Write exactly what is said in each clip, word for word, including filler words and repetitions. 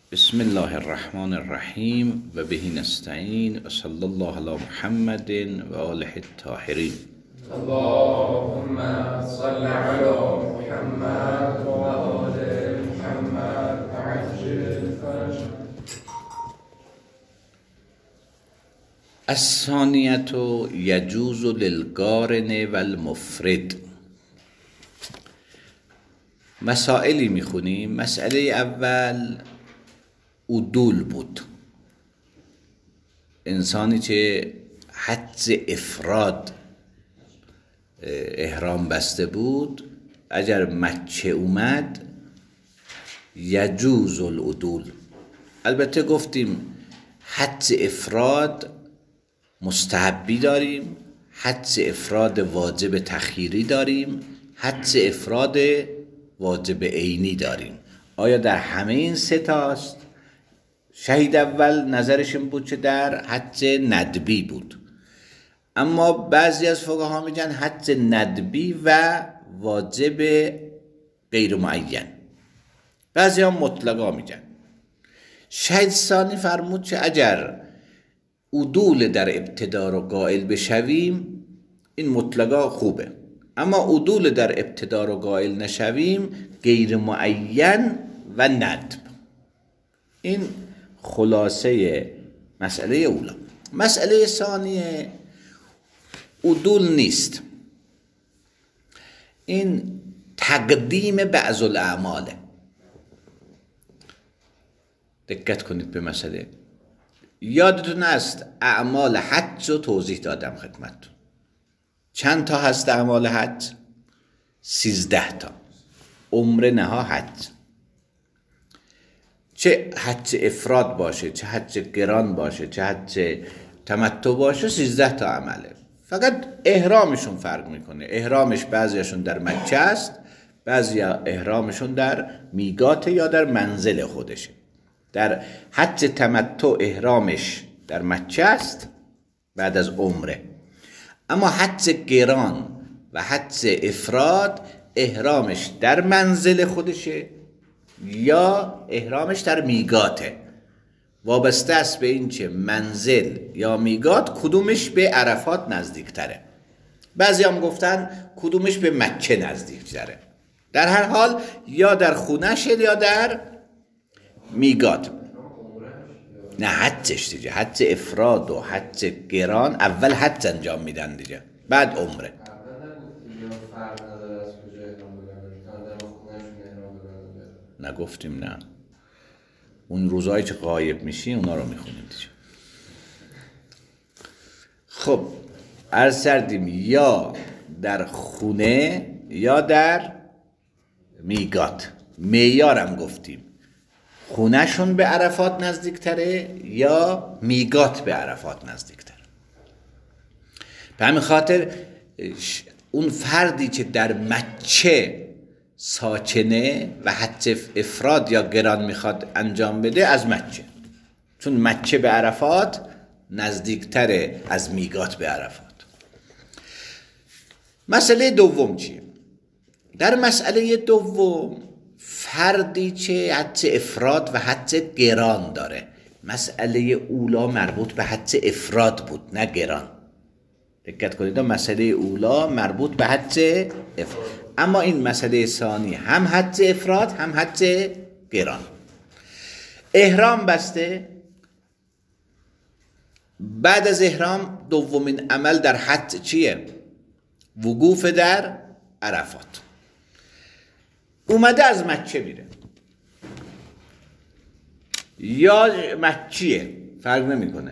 بسم الله الرحمن الرحیم و به نستعین و صلی الله علی محمد و آله الطاهرین. اللهم صل علی محمد و آل محمد عجل فرجهم. الثانیة یجوز للقارن و المفرد. مسائلی میخونیم. مسئله اول عدول بود. انسانی که حدس افراد احرام بسته بود، اگر مکه اومد یجوز العدول. البته گفتیم حدس افراد مستحبی داریم، حدس افراد واجب تخییری داریم، حدس افراد واجب عینی داریم. آیا در همه این سه تاست؟ شهید اول نظرش این بود که در حدس ندبی بود، اما بعضی از فقها میگن حدس ندبی و واجب غیر معین، بعضی هم مطلقا میگن. شهید ثانی فرمود که اگر عدول در ابتدا رو قائل بشویم این مطلقا خوبه، اما عدول در ابتدا رو قائل نشویم غیر معین و ندب. این خلاصه مسئله اولا. مسئله ثانیه عدول نیست، این تقدیم بعض الاعماله. دقت کنید به مسئله. یادتون است اعمال حج رو توضیح دادم خدمتتون. چند تا هست اعمال حج؟ سیزده تا. عمره نها حج، چه حج افراد باشه، چه حج قران باشه، چه حج تمتع باشه، سیزده تا عمله. فقط احرامشون فرق میکنه. احرامش بعضیشون در مکه است، بعضی احرامشون در میقات یا در منزل خودشه. در حج تمتع احرامش در مکه است بعد از عمره، اما حج قران و حج افراد احرامش در منزل خودشه یا احرامش در میقاته. وابسته است به این که منزل یا میقات کدومش به عرفات نزدیکتره. بعضی هم گفتن کدومش به مکه نزدیکتره. در هر حال یا در خونه‌شه یا در میقات. نه حجش دیگه، حج افراد و حج قران اول حج انجام میدن دیگه، بعد عمره. نگفتیم نه، اون روزایی که غایب میشی اونا رو میخونیم دیگه. خب عرض کردیم یا در خونه یا در میقات. معیارم گفتیم خونهشون به عرفات نزدیکتره یا میقات به عرفات نزدیکتره. به همین خاطر اون فردی که در مکه ساکنه و حج افراد یا قران میخواد انجام بده از مکه، چون مکه به عرفات نزدیکتره از میقات به عرفات. مسئله دوم چیه؟ در مسئله دوم فردی که حج افراد و حج قران داره. مسئله اولا مربوط به حج افراد بود نه قران. دقت کنید، مسئله اولا مربوط به حج افراد، اما این مسئله ثانی هم حج افراد هم حج قران. احرام بسته، بعد از احرام دومین عمل در حج چیه؟ وقوف در عرفات. اومده از مکه میره یا مکیه، فرق نمیکنه،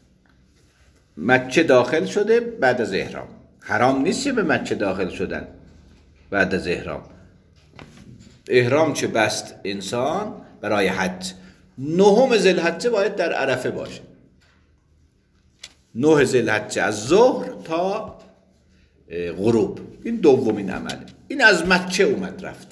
مکه داخل شده بعد از احرام. حرام نیست به مکه داخل شدن بعد از احرام. احرام چه بست انسان برای حج، نهم ذوالحجه باید در عرفه باشه. نه ذوالحجه از ظهر تا غروب. این دومین عمله. این از مکه اومد رفت.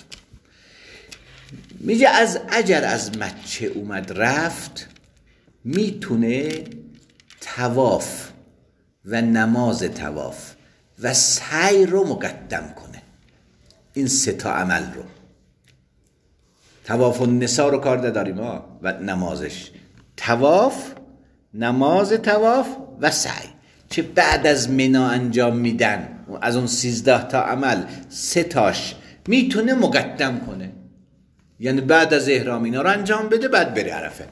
میگه از اگر از مکه اومد رفت میتونه طواف و نماز طواف و سعی رو مقدم کنه. این سه تا عمل رو طواف النساء رو کار نداریم ها و نمازش. طواف، نماز طواف و سعی چه بعد از منا انجام میدن، از اون سیزده تا عمل سه تاش میتونه مقدم کنه، یعنی بعد از احرام اینا رو انجام بده بعد بره عرفه.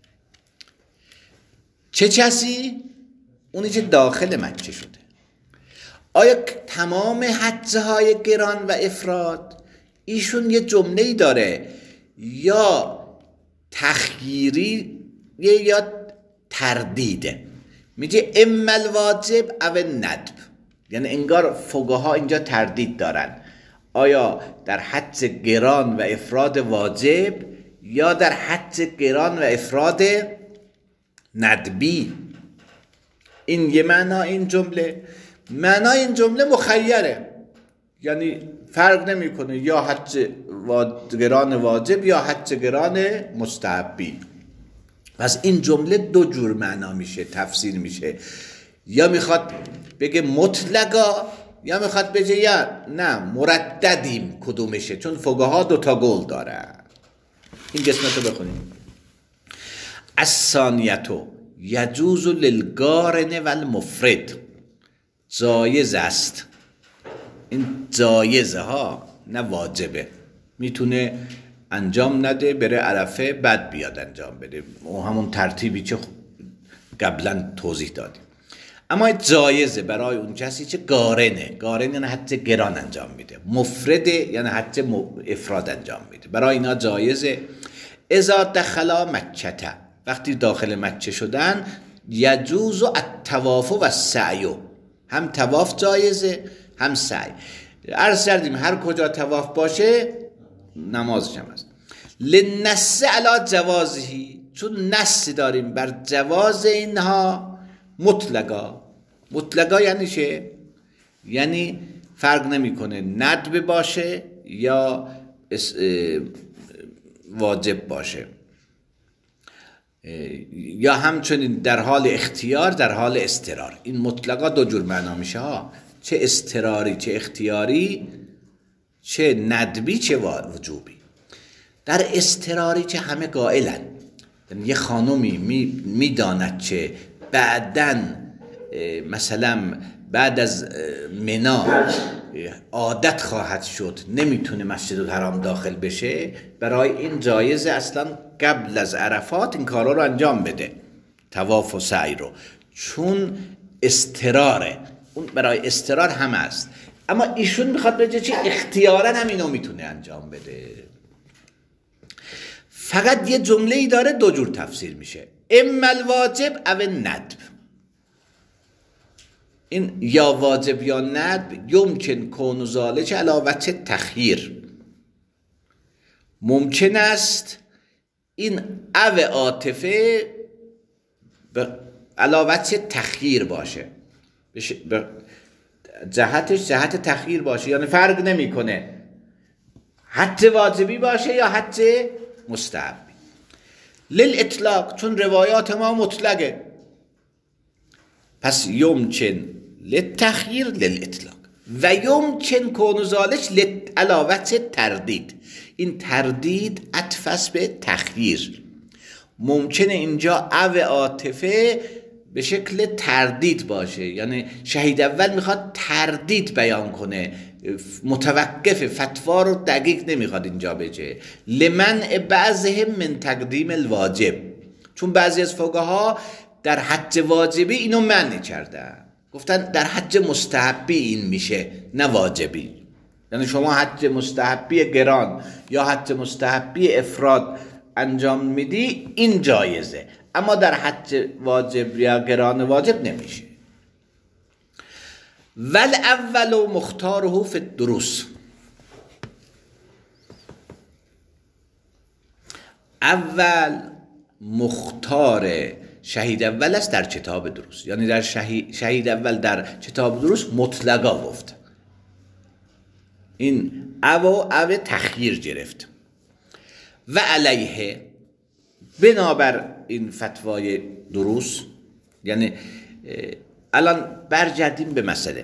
چه کسی؟ اونی که داخل مکه شده. آیا تمام حجه های گران و افراد ایشون یه جمله‌ای داره یا تخییری یا تردیده؟ میگه اما الواجب او ندب، یعنی انگار فقها اینجا تردید دارن، آیا در حج گران و افراد واجب یا در حج گران و افراد ندبی. این یه معنا این جمله. معنای این جمله مخیره، یعنی فرق نمیکنه یا حج گران واجب یا حج گران مستحبی. پس این جمله دو جور معنا میشه، تفسیر میشه، یا میخواد بگه مطلقا یا میخواد بگه یا نه مرددیم کدومشه، چون فقها دو تا قول داره. این قسمت رو بخونیم. الثانیتو یجوز للقارن و المفرد، جایز است. این جایزه ها نه واجبه، میتونه انجام نده بره عرفه بعد بیاد انجام بده، و همون ترتیبی که قبلا توضیح دادیم. اما جایزه برای اون کسی که قارنه. قارن یعنی حج گران انجام میده، مفرده یعنی حج افراد انجام میده. برای اینا جایزه. اذا دخلا مکه، وقتی داخل مکه شدن، یجوز الطواف و السعی، هم طواف جایزه هم سعی. عرض کردیم هر کجا طواف باشه نمازش هم هست. للنص علی جوازهی، چون نص داریم بر جواز اینها. مطلقا، مطلقا یعنی چه؟ یعنی فرق نمیکنه ندب باشه یا واجب باشه، یا همچنین در حال اختیار در حال اضطرار. این مطلقا دو جور معنا میشه ها، چه اضطراری چه اختیاری، چه ندبی چه وجوبی. در اضطراری که همه قائلن، یه خانومی میداند که بعدن مثلا بعد از منا عادت خواهد شد نمیتونه مسجد الحرام داخل بشه، برای این جایزه اصلا قبل از عرفات این کارا رو انجام بده، طواف و سعی رو، چون اضطراره. اون برای اضطرار هم است. اما ایشون میخواد بگه چی؟ اختیارا هم اینو میتونه انجام بده. فقط یه جمله ای داره دو جور تفسیر میشه، اما الواجب او ندب. این یا واجب یا ندب یمکن کون ذالک علی وجه تخییر، ممکن است این او عاطفه علی وجه تخییر باشه، جهتش جهت تخییر باشه، یعنی فرق نمیکنه حج واجبی باشه یا حج مستحبی. للاطلاق، چون روایات ما مطلقه، پس یمکن للتخییر للاطلاق و یمکن کون ذالک علی وجه تردید. این تردید عطف به تخییر. ممکنه اینجا او عاطفه به شکل تردید باشه، یعنی شهید اول میخواد تردید بیان کنه، متوقف، فتوا رو دقیق نمیخواد اینجا بگه. لمنع بعضهم من تقدیم الواجب، چون بعضی از فقها در حج واجبی اینو منع کردن، گفتن در حج مستحبی این میشه نه واجبی. یعنی شما حج مستحبی گران یا حج مستحبی افراد انجام میدی این جایزه، اما در حج واجب یا گران واجب نمیشه. ول اول مختاره فی الدروس، اول مختار شهید اول است در کتاب دروس، یعنی در شهید, شهید اول در کتاب دروس مطلقا گفت، این او او تخییر گرفت. و علیه، بنابر این فتوای دروس، یعنی الان برگردیم به مسئله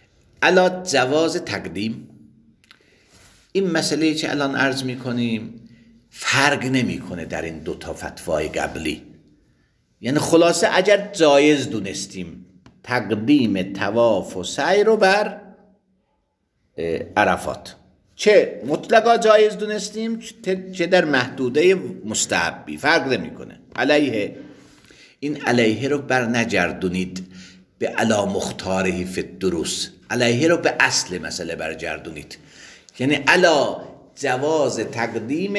الا جواز تقدیم. این مسئله که الان عرض میکنیم فرق نمیکنه در این دو تا فتوای قبلی. یعنی خلاصه اگر جایز دونستیم تقدیم طواف و سعی رو بر عرفات، چه مطلقا جایز دونستیم چه در محدوده مستحبی، فرق نمیکنه. علیه، این علیه رو بر نجردونید به علا مختاره فی الدروس، علیه رو به اصل مسئله برگردونید، یعنی علا جواز تقدیم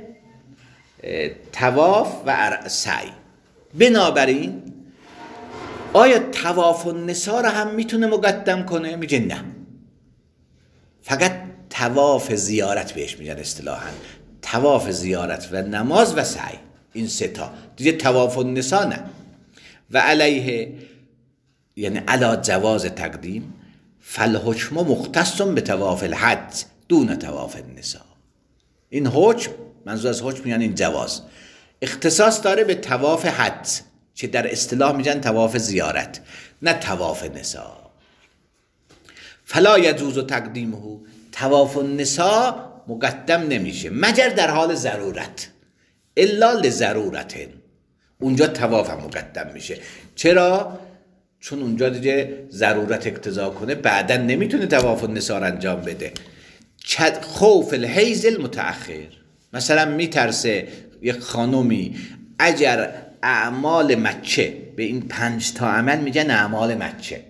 طواف و سعی. بنابراین آیا طواف النساء رو هم میتونه مقدم کنه؟ میگه نه، فقط طواف زیارت بهش میگن اصطلاحاً، طواف زیارت و نماز و سعی، این سه تا دیگه. طواف النساء نه. و علیه یعنی علا جواز تقدیم، فالحکم مختص به طواف الحج دون طواف النساء. این حکم، منظور از حکم یعنی این جواز، اختصاص داره به طواف حج که در اصطلاح میگن طواف زیارت، نه طواف نساء. فلا یجوز تقدیمه، طواف النساء مقدم نمیشه مگر در حال ضرورت، الا لضرورت، اونجا طواف هم مقدم میشه. چرا؟ چون اونجا دیگه ضرورت اقتضا کنه بعدا نمیتونه طواف النساء انجام بده. خوف الحیض المتأخر، مثلا میترسه یک خانومی اگر اعمال مکه، به این پنج تا عمل میگن اعمال مکه،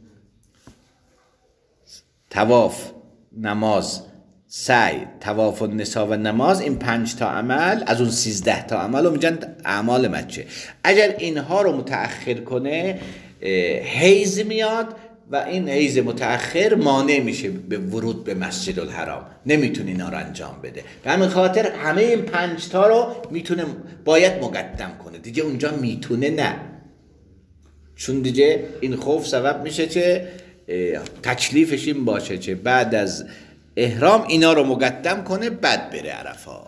طواف، نماز، سعی، طواف النساء و نماز، این پنج تا عمل از اون سیزده تا عمل رو میگن اعمال مکه. اگر اینها رو متأخر کنه حیض میاد و این حیض متأخر مانع میشه به ورود به مسجد الحرام، نمیتونه اینا رو انجام بده. به همین خاطر همه این پنج تا رو میتونه، باید مقدم کنه دیگه. اونجا میتونه نه، چون دیگه این خوف سبب میشه که تکلیفش این باشه که بعد از احرام اینا رو مقدم کنه بعد بره عرفات.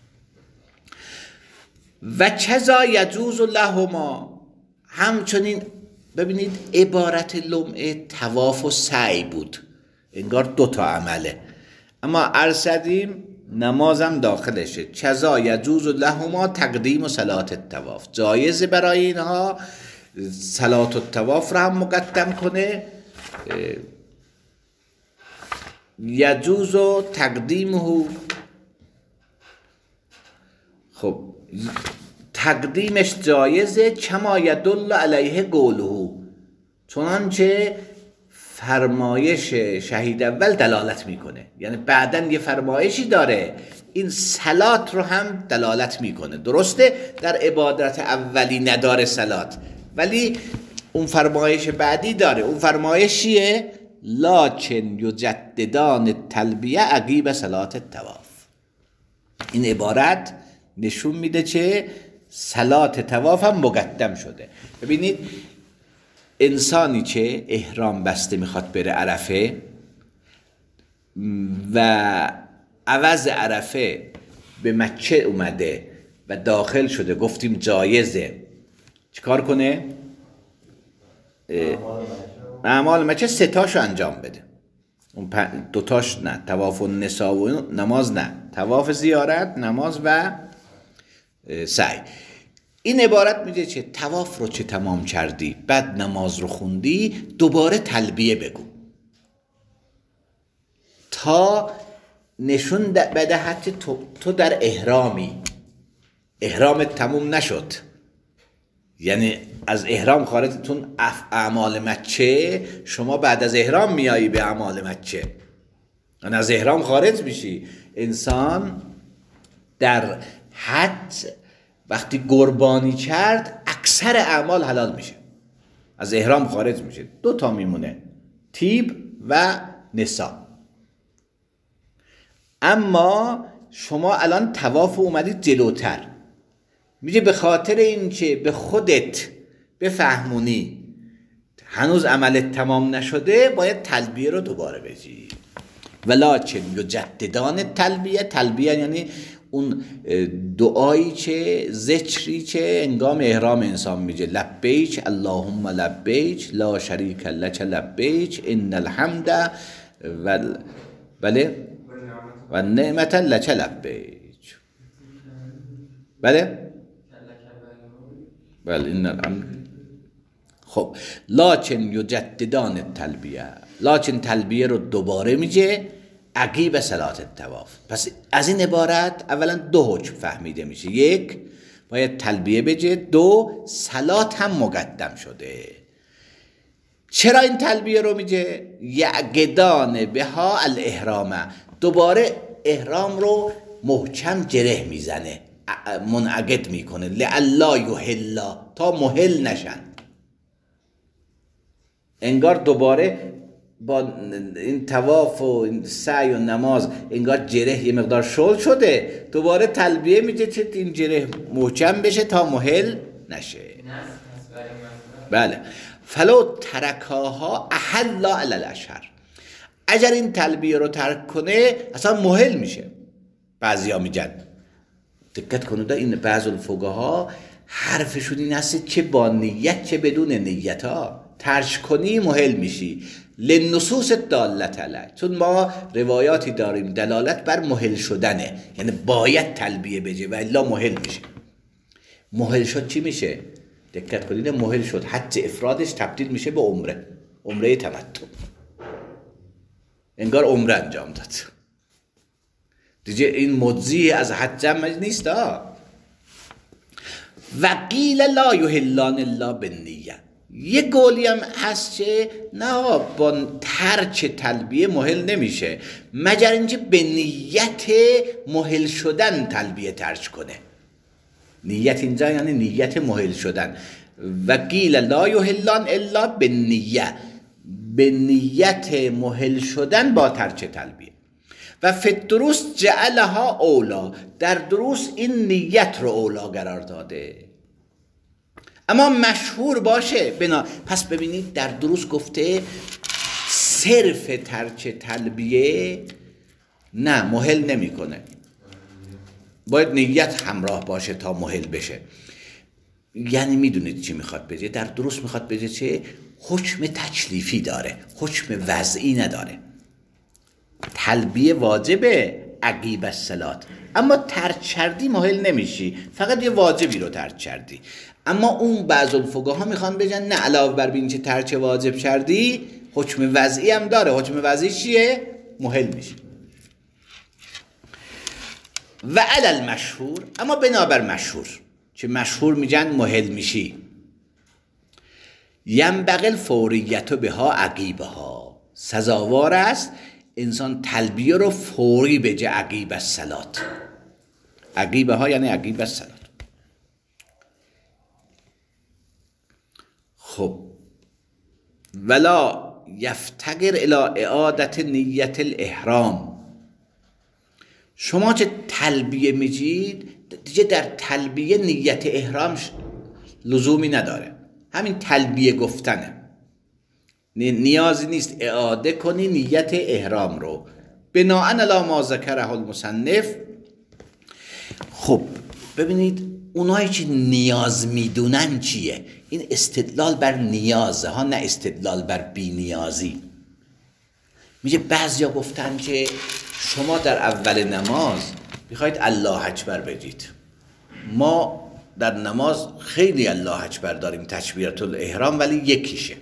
و کذا یجوز لهما، همچنین ببینید عبارت لمعه طواف و سعی بود، انگار دو تا عمله، اما ارشدیم نمازم داخلشه. کذا یجوز لهما تقدیم و صلات الطواف، جایزه برای اینها صلات الطواف را هم مقدم کنه. یجوز و تقدیمه، خب تقدیمش جایزه. کما یدل علیه قوله، چنانچه فرمایش شهید اول دلالت میکنه، یعنی بعدن یه فرمایشی داره این صلات رو هم دلالت میکنه. درسته در عبادت اولی نداره صلات، ولی اون فرمایش بعدی داره. اون فرمایش چیه؟ لاکن یجددان التلبیه عقیب صلات الطواف. این عبارت نشون میده که صلات طواف هم مقدم شده. ببینید انسانی که احرام بسته میخواد بره عرفه و عوض عرفه به مکه اومده و داخل شده، گفتیم جایزه، چیکار کنه؟ اعمال مکه سه تاشو انجام بده، اون دو تاش نه، طواف النساء و نماز نه، طواف زیارت، نماز و سعی. این عبارت میگه که طواف رو چه تمام کردی بعد نماز رو خوندی، دوباره تلبیه بگو تا نشون بده حتی تو, تو در احرامی، احرامت تموم نشد، یعنی از احرام خارجتون اعمال مکه، شما بعد از احرام میایی به اعمال مکه، یعنی از احرام خارج میشی. انسان در حج وقتی قربانی کرد اکثر اعمال حلال میشه، از احرام خارج میشه، دو تا میمونه، طیب و نساء. اما شما الان طواف اومدید جلوتر، میگه به خاطر این که به خودت بفهمونی هنوز عملت تمام نشده باید تلبیه رو دوباره بگی. ولکن یجددان تلبیه، تلبیه یعنی اون دعایی که ذکری که انگام احرام انسان میگه، لبیک اللهم لبیک لا شریک لک لبیک ان الحمد و بله و نعمت لک لبیک. بله بله این الامر. خب لاچن یجددان تلبیه، لاچن تلبیه رو دوباره میگه عقیب صلات الطواف. پس از این عبارت اولا دو حکم فهمیده میشه، یک باید تلبیه بگه، دو صلات هم مقدم شده. چرا این تلبیه رو میگه؟ یعقدان بها الاحرام، دوباره احرام رو محکم گره میزنه، منعقد میکنه، لعلا یحلا، تا محل نشن. انگار دوباره با این طواف و این سعی و نماز انگار جره یه مقدار شل شده، دوباره تلبیه میگه که این جره محکم بشه تا محل نشه. بله. فلو ترکاها احلا علی الاشهر، اگر این تلبیه رو ترک کنه اصلا محل میشه. بعضیا میگن، دقت کنید این بعض الفقها حرفشون این هست که با نیت چه بدون نیت ها ترک کنی محل میشی، لنصوص دالت علی، چون ما روایاتی داریم دلالت بر محل شدنه، یعنی باید تلبیه بجه و الا محل میشه. محل شد چی میشه؟ دقت کنید محل شد حج افرادش تبدیل میشه به عمره، عمره تمتع، انگار عمره انجام داد دیگه. این مجزی از حج هم نیست ها. و قیل لا یحلان الا بالنیه، یه گولی هم هست که نه با ترک تلبیه محل نمیشه مگر اینکه به نیت محل شدن تلبیه ترک کنه. نیت اینجا یعنی نیت محل شدن. و قیل لا یحلان الا بالنیه، به نیت محل شدن با ترک تلبیه. و فی الدروس جعلها اولا، در دروس این نیت رو اولا قرار داده، اما مشهور باشه بنا. پس ببینید در دروس گفته صرف ترک تلبیه نه محل نمیکنه، باید نیت همراه باشه تا محل بشه. یعنی میدونید چی میخواد بگه؟ در دروس میخواد بگه چه؟ حکم تکلیفی داره، حکم وضعی نداره. تلبیه واجبه عقیب الصلات، اما ترک کردی محل نمیشی، فقط یه واجبی رو ترک کردی. اما اون بعض الفقها میخوان بگن نه، علاوه بر این که ترک واجب کردی حکم وضعی هم داره. حکم وضعی چیه؟ محل میشی. و علی المشهور، اما بنابر مشهور که مشهور میگن محل میشی، ینبغی الفوریت بها عقیبها، سزاوار است انسان تلبیه رو فوری بگه عقیب الصلات. عقیبها یعنی عقیب الصلات. خب ولا یفتقر الی اعادت نیت الاحرام، شما چه تلبیه میگید دیگه در تلبیه نیت احرام لزومی نداره، همین تلبیه گفتنه، نیازی نیست اعاده کنی نیت احرام رو، بناءً علی ما ذکره المصنف. خب ببینید اونایی که نیاز میدونن چیه؟ این استدلال بر نیازه ها، نه استدلال بر بی نیازی. میگه بعضیا گفتن که شما در اول نماز میخواید الله اکبر بگید، ما در نماز خیلی الله اکبر داریم تکبیرة الاحرام ولی یکیشه،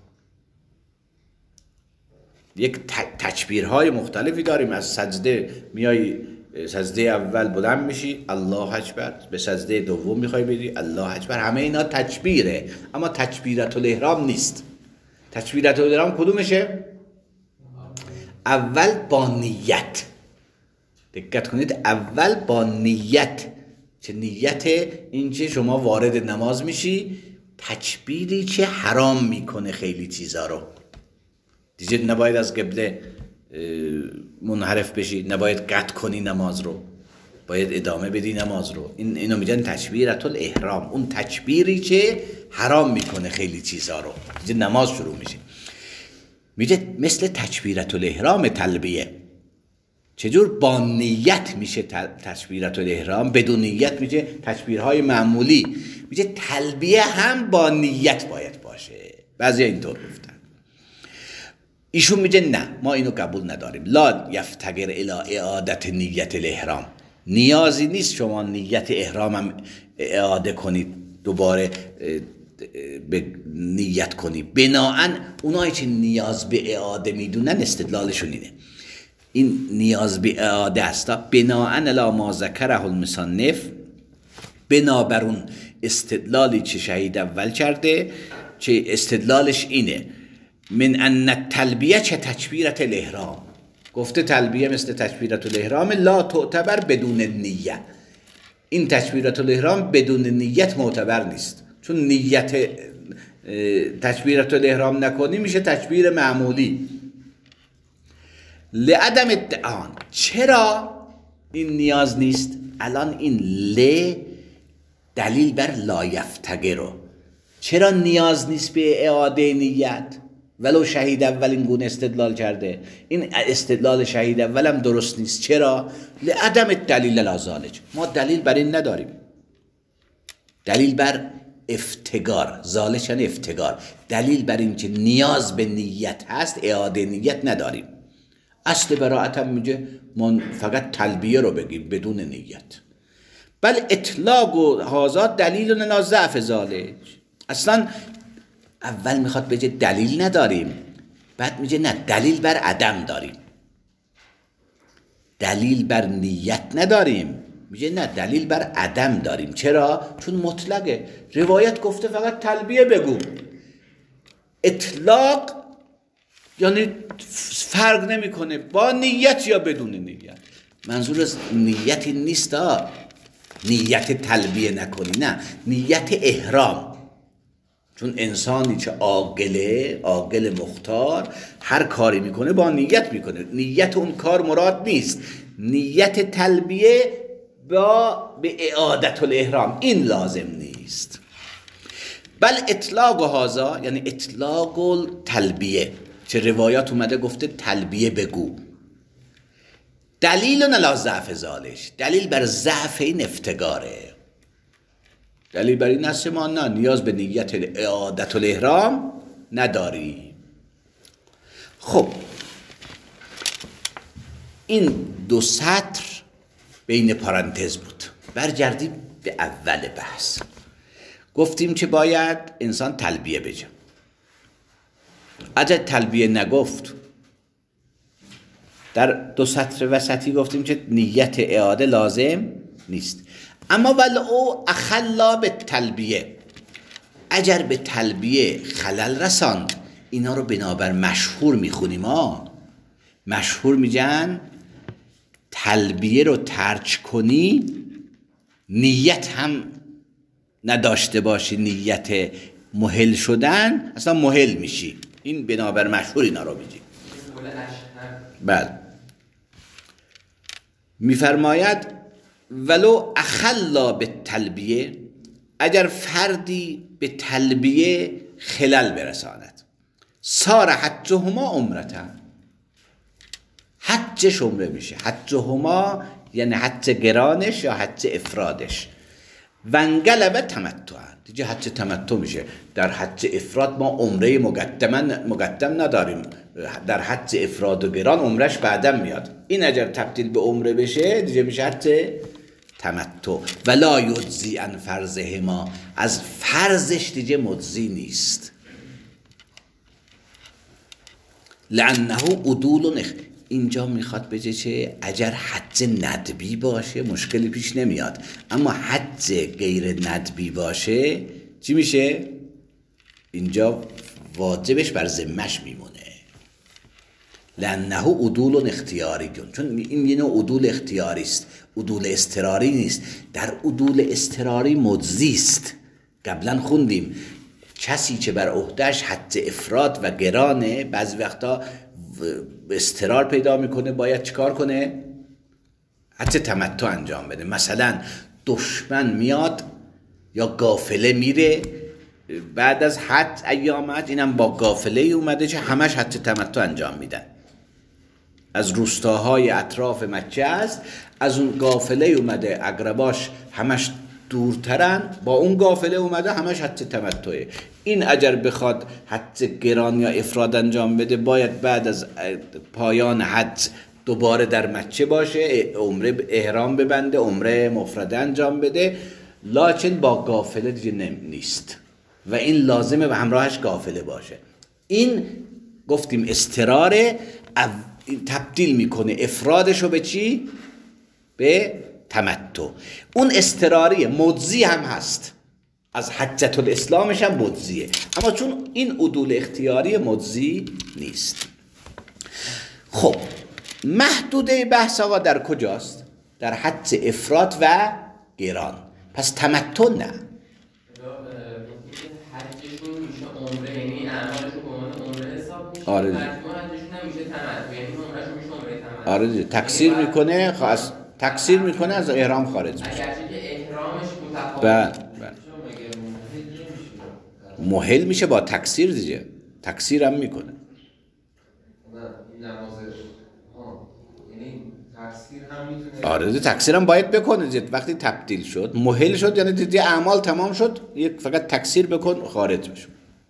یک تکبیرهای مختلفی داریم. از سجده میای سجده اول بلند میشی الله اکبر، به سجده دوم میخوای بری الله اکبر، همه اینا تکبیره، اما تکبیرة الاحرام نیست. تکبیرة الاحرام کدومشه؟ اول با نیت، دقت کنید، اول با نیت، چه نیت؟ این که شما وارد نماز میشی، تکبیری که حرام میکنه خیلی چیزا رو دیگه، نباید از قبله منحرف بشی، نباید قطع کنی نماز رو، باید ادامه بدی نماز رو. این اینو میگن تکبیرة الاحرام، اون تکبیری که حرام میکنه خیلی چیزا رو، دیگه نماز شروع میشه. میگه مثل تکبیرة الاحرام تلبیه، چجور با نیت میشه تکبیرة الاحرام، بدون نیت میشه تکبیرهای معمولی. میگه تلبیه هم با نیت باید باشه. بعضی اینطور گفتن، ایشون میگه نه، ما اینو قبول نداریم. لا یفتقر الی اعادت نیت الاحرام، نیازی نیست شما نیت احرامم اعاده کنید، دوباره به نیت کنید. بناهن اونایی که نیاز به اعاده میدونن استدلالشون اینه، این نیاز به اعاده است. بناهن الی ما ذکره المصنف، بنابر اون استدلالی که شهید اول کرده، که استدلالش اینه من ان التلبیه چه تکبیرت الاحرام، گفته تلبیه مثل تکبیرت الاحرام لا تعتبر بدون نیه، این تکبیرت الاحرام بدون نیت معتبر نیست، چون نیت تکبیرت الاحرام نکنی میشه تکبیر معمولی. لعدم ادعان، چرا این نیاز نیست؟ الان این ل دلیل بر لا یفتقر، چرا نیاز نیست به اعاده نیت ولو شهید اول این گونه استدلال کرده؟ این استدلال شهید اول هم درست نیست. چرا؟ لعدم الدلیل علی ذلک، ما دلیل بر این نداریم، دلیل بر افتقار، ذالک یعنی افتقار، دلیل بر این که نیاز به نیت هست اعاده نیت نداریم. اصل براءت هم میگه ما فقط تلبیه رو بگیم بدون نیت. بل اطلاق و هذا دلیل علی ضعف ذالک، اصلا اول میخواد بگه دلیل نداریم، بعد میگه نه دلیل بر عدم داریم، دلیل بر نیت نداریم، میگه نه دلیل بر عدم داریم. چرا؟ چون مطلقه، روایت گفته فقط تلبیه بگو. اطلاق یعنی فرق نمیکنه با نیت یا بدون نیت. منظور از نیتی نیست ها نیت تلبیه نکنی، نه نیت احرام، چون انسانی که عاقله، عاقل مختار، هر کاری میکنه با نیت میکنه، نیت اون کار مراد نیست، نیت تلبیه با به اعادت الاحرام این لازم نیست. بل اطلاق و هذا یعنی اطلاق و تلبیه، چه روایات اومده گفته تلبیه بگو، دلیل علی ضعف ذالک، دلیل بر ضعف این افتقاره، دلیل بر این است ما نه نیاز به نیت اعادت الاحرام نداری. خب این دو سطر بین پارانتز بود. برگردیم به اول بحث. گفتیم که باید انسان تلبیه بگه. اگر تلبیه نگفت، در دو سطر وسطی گفتیم که نیت اعاده لازم نیست. اما ول او اخلا به تلبیه، اگر به تلبیه خلل رساند، اینا رو بنابر مشهور میخونیم ها، مشهور میگن تلبیه رو ترک کنی، نیت هم نداشته باشی، نیت محل شدن، اصلا محل میشی. این بنابر مشهور اینا رو میگی. بله میفرماید ولو اخلا به تلبیه، اگر فردی به تلبیه خلل برساند، صار حجهما عمرتن، حجش عمره میشه. حجهما یعنی حج گرانش یا حج افرادش. ونقلب تمتعا، دیگه حج تمتع میشه. در حج افراد ما عمره مقدم مقدم نداریم، در حج افراد و گران عمرش بعدم میاد. این اگر تبدیل به عمره بشه دیگه میشه حج تمتع. ولا یجزی عن فرضهما، از فرضش دیگه مجزی نیست. لانه عدول نخ، اینجا میخواد بگه که اگر حج ندبی باشه مشکلی پیش نمیاد، اما حج غیر ندبی باشه چی میشه؟ اینجا واجبش بر ذمه‌اش میمونه. لانه عدول اختیاری، چون این یه نوع عدول اختیاری است، عدول اضطراری نیست. در عدول اضطراری مجزی است. قبلا خوندیم کسی که بر عهده‌اش حج افراد و گرانه، بعضی وقتا اضطرار پیدا میکنه، باید چیکار کنه؟ حج تمتع انجام بده. مثلا دشمن میاد یا قافله میره بعد از حج، ایام حج، اینم با قافله اومده که همش حج تمتع انجام میدن. از روستاهای اطراف مکه است، از اون قافله اومده، اقرباش همش دورترن، با اون قافله اومده همش حج تمتعه. این اگر بخواد حج گران یا افراد انجام بده، باید بعد از پایان حج دوباره در مکه باشه، عمره احرام ببنده، عمره مفرده انجام بده، لکن با قافله دیگه نیست و این لازمه به همراهش قافله باشه. این گفتیم استراره تبدیل میکنه افرادشو به چی؟ به تمتع. اون استراری مجزی هم هست، از حجت الاسلامش هم مجزیه، اما چون این عدول اختیاری مجزی نیست. خب محدوده بحث آقا در کجاست؟ در حج افراد و قران. پس تمتع نه. حجشون میشه عمره، یعنی اعمالشون به عمره حساب میشه. آره. حجشون نمیشه تمتع، یعنی عمرهشون میشه عمره تمتع. آره دیگه، تکثیر میکنه، خاص تکثیر میکنه از احرام خارج میشه. اگرچه که احرامش متفاوته. بله بله. محل میشه با تکثیر دیگه، تکثیر هم میکنه. نه نماز ها، یعنی تکثیر هم میتونه. آره دیگه، تکثیر هم باید بکنه دیگه. وقتی تبدیل شد محل شد، یعنی دیگه اعمال تمام شد، یک فقط تکثیر بکن خارج بشو.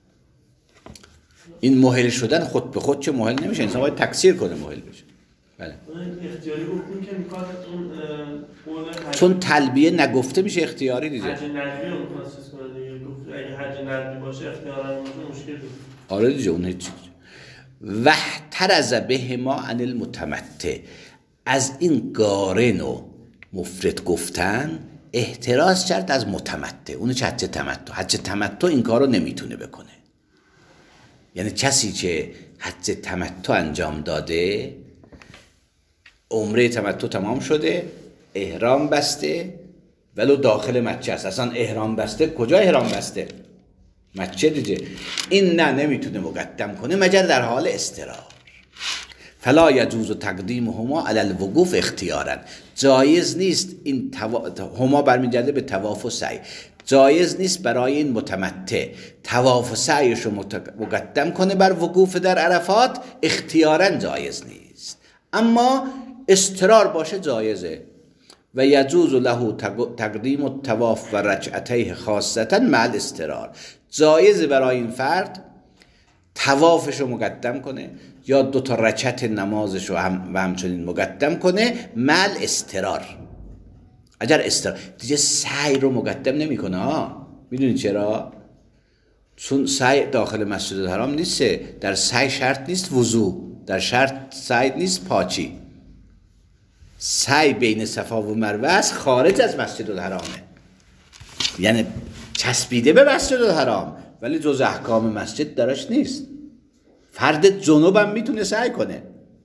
این محل شدن خود به خود چه محل نمیشه، انسان باید تکثیر کنه محل بشه. بله. اختیاری حکم که میکنه اون قول چون تلبیه نگفته میشه اختیاری دیگه. حج ندبی رو مخصص کنه دیگه، گفت اگه حج ندبی باشه اختیارا مشکل داره. آره دیگه، اون هیچ. واحترز بهما عن المتمتع، از این قارن و مفرد گفتن احتراز کرد از متمتع. اون چه حج تمتع، حج تمتع این کارو نمیتونه بکنه. یعنی کسی که حج تمتع انجام داده، عمره تمتع تمام شده، احرام بسته، ولو داخل مکه است، اصلا احرام بسته، کجا احرام بسته؟ مکه دیگه. این نه نمیتونه مقدم کنه مگر در حال استرار. فلا یجوز تقدیمهما علی الوقوف اختیارا، جایز نیست این توا... هما برمیگرده به طواف و سعی، جایز نیست برای این متمتع طواف و سعیش رو مقدم کنه بر وقوف در عرفات، اختیارا جایز نیست، اما استرار باشه جایزه. و یجوز له تقدیم الطواف و رکعتیه خاصتا مع الاسترار، جایز برای این فرد طوافش رو مقدم کنه یا دو تا رکعت نمازش رو هم و همچنین مقدم کنه مع الاسترار. اگر استرار دیگه سعی رو مقدم نمیکنه ها. میدونید چرا؟ چون سعی داخل مسجد الحرام نیست. در سعی شرط نیست وضو، در شرط سعی نیست پاچی. سعی بین صفا و مروه است، خارج از مسجد الحرامه، یعنی چسبیده به مسجد الحرام ولی جز احکام مسجد درش نیست. فرد جنوب هم میتونه سعی کنه.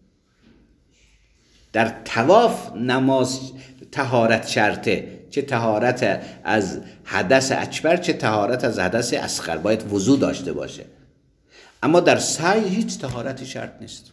در طواف نماز طهارت شرطه، چه طهارت از حدث اکبر چه طهارت از حدث اصغر، باید وضو داشته باشه. اما در سعی هیچ طهارتی شرط نیست.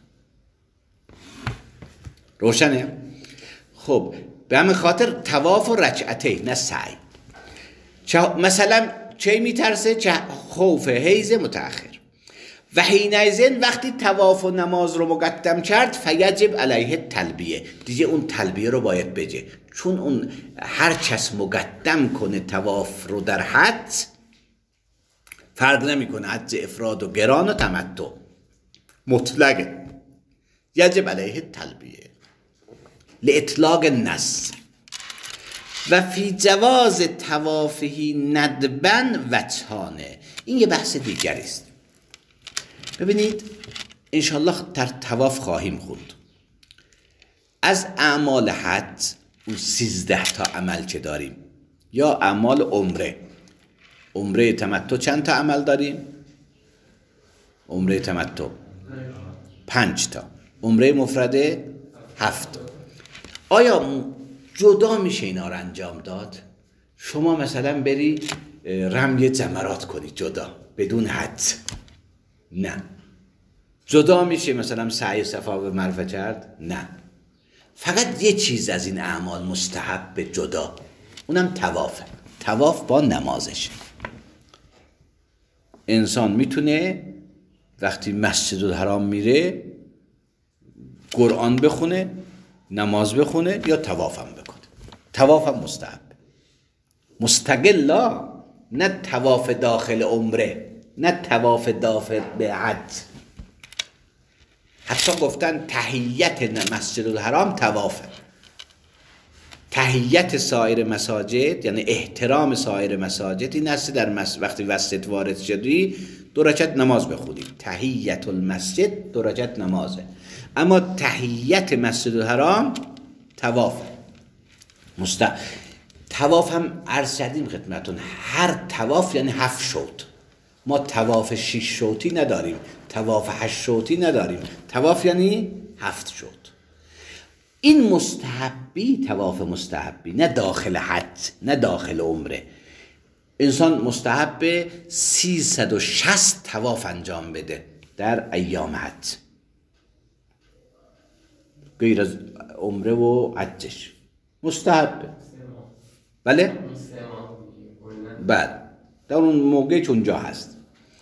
روشنه؟ خب به همین خاطر طواف و رکعته نه سعی. مثلا چه میترسه؟ چه خوف حیض متأخر. و حینئذ وقتی طواف و نماز رو مقدم کرد فیجب علیه تلبیه، دیگه اون تلبیه رو باید بجه، چون اون هر کس مقدم کنه طواف رو در حج فرق نمیکنه، حج افراد و قران و تمتع مطلقه، یجب علیه تلبیه لاطلاق النص. و فی جواز طوافه ندبا وجهانه، این یه بحث دیگری است. ببینید انشالله در طواف خواهیم خوند. از اعمال حج اون سیزده تا عمل که داریم، یا اعمال عمره، عمره تمتع چند تا عمل داریم؟ عمره تمتع پنج تا، عمره مفرده هفت. آیا جدا میشه اینا رو انجام داد؟ شما مثلا بری رمی جمرات کنی جدا بدون حج؟ نه. جدا میشه مثلا سعی صفا و مروه کرد؟ نه. فقط یه چیز از این اعمال مستحب به جدا، اونم طوافه. طواف با نمازش. انسان میتونه وقتی مسجد الحرام میره قرآن بخونه، نماز بخونه یا طواف هم بکنه. طواف هم مستحب، مستقلا، نه طواف داخل عمره، نه طواف داخل به حج. حتی گفتن تحیت مسجد الحرام طوافه. تحیت سایر مساجد یعنی احترام سایر مساجد این است در مس... وقتی وسط وارد شدی دو رکعت نماز بخونی. تحیت المسجد دو رکعت نمازه، اما تحیت مسجد الحرام طوافه. مست... طواف هم عرض کردیم خدمتون، هر طواف یعنی هفت شوط. ما طواف شش شوطی نداریم، طواف هشت شوطی نداریم، طواف یعنی هفت شوط. این مستحبی، طواف مستحبی، نه داخل حج نه داخل عمره. انسان مستحب سیصد و شصت طواف انجام بده در ایام حج، غیر از عمره و حجش مستحبه. بله؟ بله، در اون موقع چون جا هست.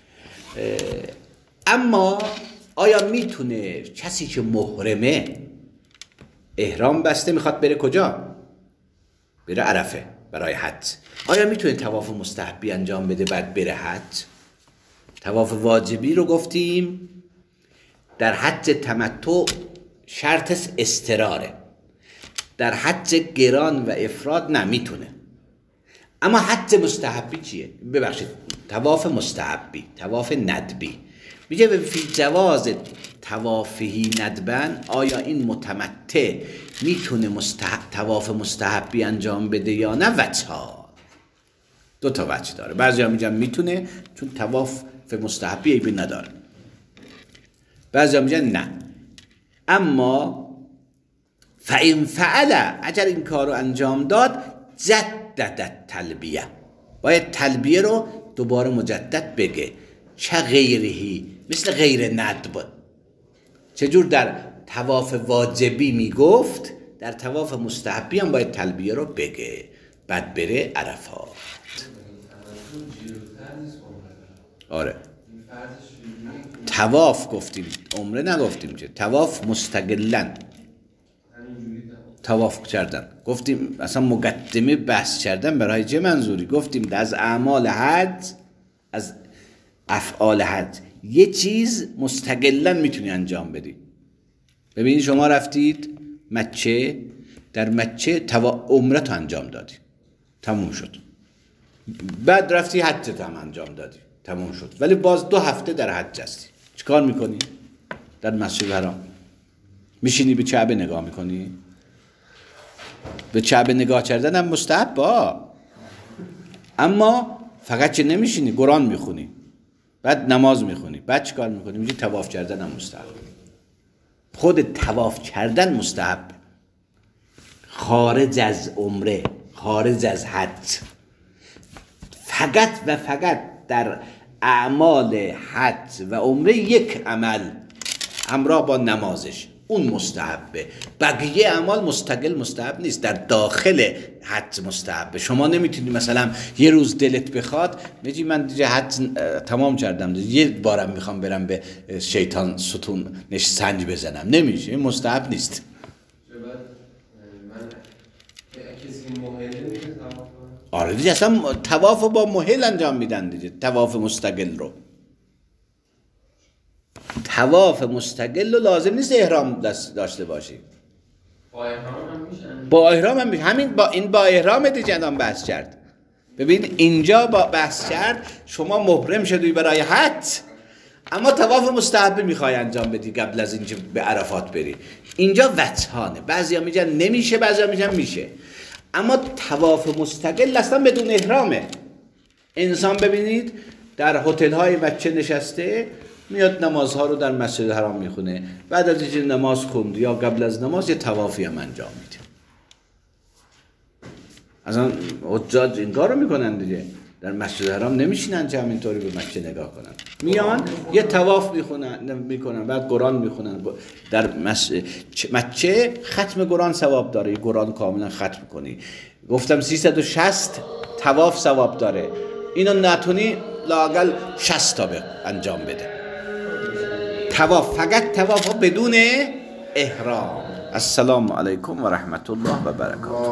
اما آیا میتونه کسی که محرمه احرام بسته میخواد بره کجا؟ بره عرفه برای حج، آیا میتونه طواف مستحبی انجام بده بعد بره حج؟ طواف واجبی رو گفتیم در حج تمتع شرط استراره، در حج گران و افراد نمیتونه. اما حج مستحبی چیه؟ ببخشید، طواف مستحبی، طواف ندبی، میگه فی جواز طوافهی ندبن، آیا این متمتع میتونه مستحب طواف مستحبی انجام بده یا نه؟ وجه ها دو تا وجه داره. بعضی ها میگن میتونه چون طواف مستحبی عیبی نداره، بعضی ها میگن نه. اما فإن فعل، اگر این کار رو انجام داد، جدد تلبیه، باید تلبیه رو دوباره مجدد بگه. چه غیرهی، مثل غیر ندب. چجور در طواف واجبی میگفت، در طواف مستحبی هم باید تلبیه رو بگه بعد بره عرفات. آره، طواف گفتیم، عمره نگفتیم که. طواف مستقلن طواف کردن، گفتیم اصلا مقدمه بحث کردن برای چه منظوری. گفتیم از اعمال حج، از افعال حج یه چیز مستقلا میتونی انجام بدی. ببینید شما رفتید مکه، در مکه توا عمرت انجام دادی، تموم شد. بعد رفتی حجت هم انجام دادی، تموم شد. ولی باز دو هفته در حج هستی، چیکار میکنی؟ در مسجد الحرام میشینی به کعبه نگاه میکنی. به کعبه نگاه کردن هم مستحب با، اما فقط چه نمیشینی، قرآن میخونی، بعد نماز میخونی، بعد چیکار میکنی؟ میگی طواف کردن هم مستحب. خود طواف کردن مستحب، خارج از عمره، خارج از حج. فقط و فقط در اعمال حج و عمره یک عمل همراه با نمازش، اون مستحبه. بقیه اعمال مستقل مستحب نیست، در داخل حج مستحبه. شما نمیتونی مثلا یه روز دلت بخواد میگی من دیگه حج تمام کردم، یه بارم میخوام برم به شیطان ستون نش سنج بزنم، نمیشه، این مستحب نیست. آره دیگه، اصلا طواف با محل انجام میدن دیگه، طواف مستقل رو. طواف مستقل رو لازم نیست احرام داشته باشی. با احرام هم میشن. با احرام هم میشه. همین با این با احرام دیگه الان بحث کرد. ببین اینجا با بحث کرد شما محرم شدی برای حج، اما طواف مستحب میخوای انجام بدی قبل از اینکه به عرفات بری. اینجا وجهانه، بعضیا میگن نمیشه، بعضیا میگن میشه. اما طواف مستقل اصلا بدون احرامه. انسان ببینید در هتل های مکه نشسته، میاد نمازها رو در مسجد الحرام میخونه، بعد از اینکه نماز خوند یا قبل از نماز یه طوافی هم انجام میده. اصلا حجاج این کار رو میکنن دیگه، در مسجد الحرام نمیشینن که همینطوری به مکه نگاه کنن، میان یه طواف میخونن میکنن بعد قرآن میخونن. در مکه ختم قرآن ثواب داره، قرآن کاملا ختم کنی. گفتم سیصد و شصت طواف ثواب داره، اینو نتونی لااقل شصت تا انجام بده. طواف، فقط طواف بدون احرام. السلام علیکم و رحمت الله و برکاته.